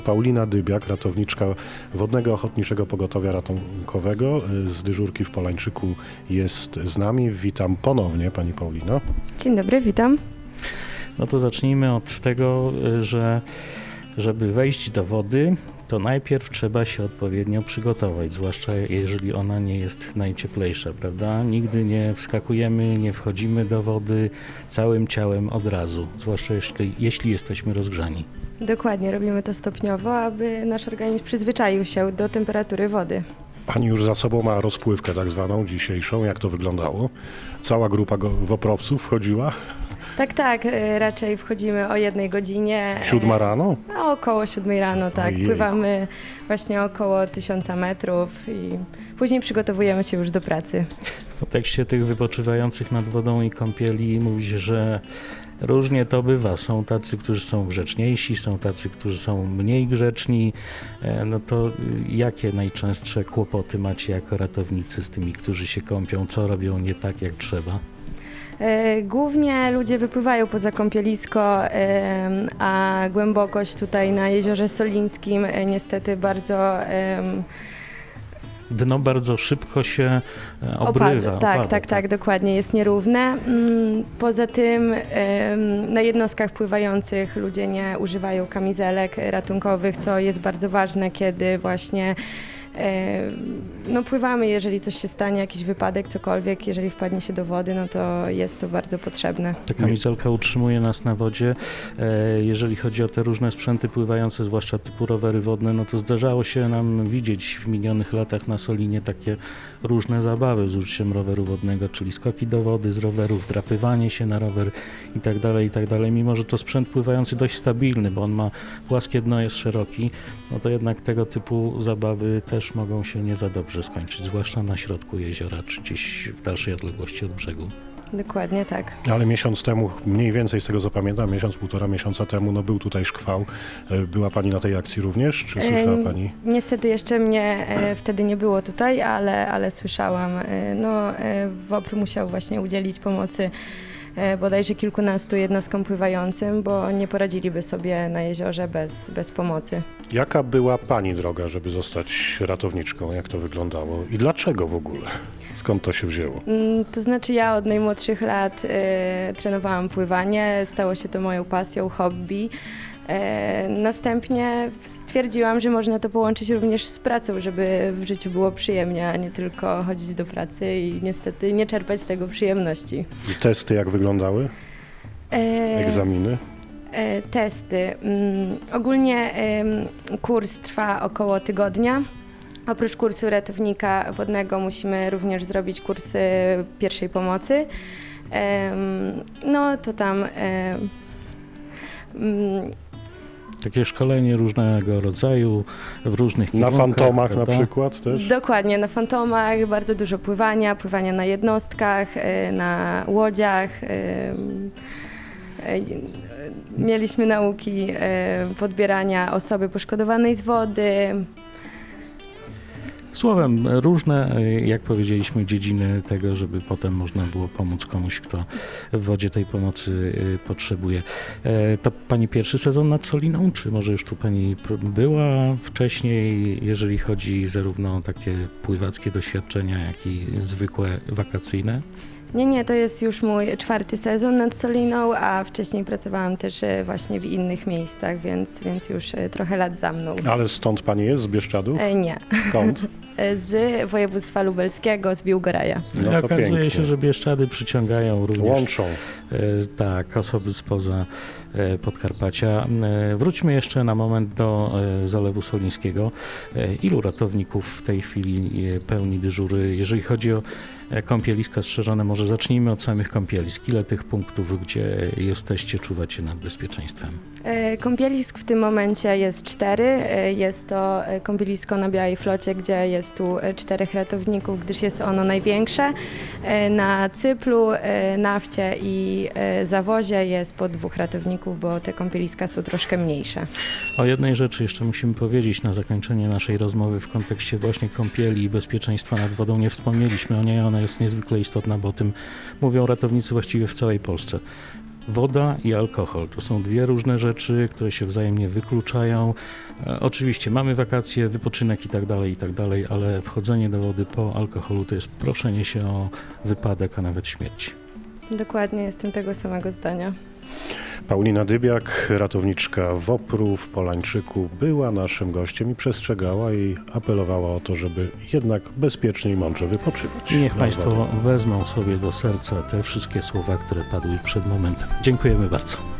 Paulina Dybiak, ratowniczka Wodnego Ochotniczego Pogotowia Ratunkowego z dyżurki w Polańczyku jest z nami. Witam ponownie, pani Paulino. Dzień dobry, witam. No to zacznijmy od tego, że żeby wejść do wody, to najpierw trzeba się odpowiednio przygotować, zwłaszcza jeżeli ona nie jest najcieplejsza, prawda? Nigdy nie wskakujemy, nie wchodzimy do wody całym ciałem od razu, zwłaszcza jeśli jesteśmy rozgrzani. Dokładnie, robimy to stopniowo, aby nasz organizm przyzwyczaił się do temperatury wody. Pani już za sobą ma rozpływkę tak zwaną dzisiejszą. Jak to wyglądało? Cała grupa woprowców wchodziła? Tak, raczej wchodzimy o 1 godzinie. 7 rano? A około 7 rano, tak. Ojejku. Pływamy właśnie około 1000 metrów i później przygotowujemy się już do pracy. W kontekście tych wypoczywających nad wodą i kąpieli mówi się, że różnie to bywa. Są tacy, którzy są grzeczniejsi, są tacy, którzy są mniej grzeczni. No to jakie najczęstsze kłopoty macie jako ratownicy z tymi, którzy się kąpią? Co robią nie tak, jak trzeba? Głównie ludzie wypływają poza kąpielisko, a głębokość tutaj na Jeziorze Solińskim niestety bardzo Dno bardzo szybko się obrywa. Tak, dokładnie, jest nierówne. Poza tym na jednostkach pływających ludzie nie używają kamizelek ratunkowych, co jest bardzo ważne, kiedy właśnie pływamy, jeżeli coś się stanie, jakiś wypadek, cokolwiek, jeżeli wpadnie się do wody, no to jest to bardzo potrzebne. Ta kamizelka utrzymuje nas na wodzie. Jeżeli chodzi o te różne sprzęty pływające, zwłaszcza typu rowery wodne, no to zdarzało się nam widzieć w minionych latach na Solinie takie różne zabawy z użyciem roweru wodnego, czyli skoki do wody z rowerów, drapywanie się na rower i tak dalej. Mimo że to sprzęt pływający dość stabilny, bo on ma płaskie dno, jest szeroki, no to jednak tego typu zabawy też mogą się nie za dobrze skończyć, zwłaszcza na środku jeziora, czy gdzieś w dalszej odległości od brzegu. Dokładnie tak. Ale miesiąc temu, mniej więcej z tego co pamiętam, półtora miesiąca temu, był tutaj szkwał. Była pani na tej akcji również? Czy słyszała pani? Niestety jeszcze mnie wtedy nie było tutaj, ale słyszałam. WOPR musiał właśnie udzielić pomocy bodajże kilkunastu jednostkom pływającym, bo nie poradziliby sobie na jeziorze bez pomocy. Jaka była pani droga, żeby zostać ratowniczką? Jak to wyglądało? I dlaczego w ogóle? Skąd to się wzięło? To znaczy ja od najmłodszych lat trenowałam pływanie, stało się to moją pasją, hobby. Następnie stwierdziłam, że można to połączyć również z pracą, żeby w życiu było przyjemnie, a nie tylko chodzić do pracy i niestety nie czerpać z tego przyjemności. I testy jak wyglądały? Egzaminy? Testy. Ogólnie kurs trwa około tygodnia. Oprócz kursu ratownika wodnego musimy również zrobić kursy pierwszej pomocy. To tam takie szkolenie różnego rodzaju, w różnych kierunkach. Na fantomach prawda? Na przykład też? Dokładnie, na fantomach, bardzo dużo pływania na jednostkach, na łodziach. Mieliśmy nauki podbierania osoby poszkodowanej z wody. Słowem, różne, jak powiedzieliśmy, dziedziny tego, żeby potem można było pomóc komuś, kto w wodzie tej pomocy potrzebuje. To pani pierwszy sezon nad Soliną, czy może już tu pani była wcześniej, jeżeli chodzi zarówno o takie pływackie doświadczenia, jak i zwykłe wakacyjne? Nie, to jest już mój 4. sezon nad Soliną, a wcześniej pracowałam też właśnie w innych miejscach, więc już trochę lat za mną. Ale stąd pani jest, z Bieszczadów? Nie. Skąd? Z województwa lubelskiego, z Biłgoraja. No to okazuje pięknie. się, że Bieszczady przyciągają również Łączą. osoby spoza Podkarpacia. Wróćmy jeszcze na moment do Zalewu Solińskiego. Ilu ratowników w tej chwili pełni dyżury, jeżeli chodzi o kąpieliska strzeżone? Może zacznijmy od samych kąpielisk. Ile tych punktów, gdzie jesteście, czuwacie nad bezpieczeństwem? Kąpielisk w tym momencie jest 4. Jest to kąpielisko na Białej Flocie, gdzie jest tu 4 ratowników, gdyż jest ono największe. Na Cyplu, Nafcie i Zawozie jest po 2 ratowników, bo te kąpieliska są troszkę mniejsze. O jednej rzeczy jeszcze musimy powiedzieć na zakończenie naszej rozmowy w kontekście właśnie kąpieli i bezpieczeństwa nad wodą. Nie wspomnieliśmy o niej, ona jest niezwykle istotna, bo o tym mówią ratownicy właściwie w całej Polsce. Woda i alkohol to są dwie różne rzeczy, które się wzajemnie wykluczają. Oczywiście mamy wakacje, wypoczynek i tak dalej, ale wchodzenie do wody po alkoholu to jest proszenie się o wypadek, a nawet śmierć. Dokładnie, jestem tego samego zdania. Paulina Dybiak, ratowniczka WOPR-u w Polańczyku, była naszym gościem i przestrzegała i apelowała o to, żeby jednak bezpiecznie i mądrze wypoczywać. I niech na Państwo wodę. wezmą sobie do serca te wszystkie słowa, które padły przed momentem. Dziękujemy bardzo.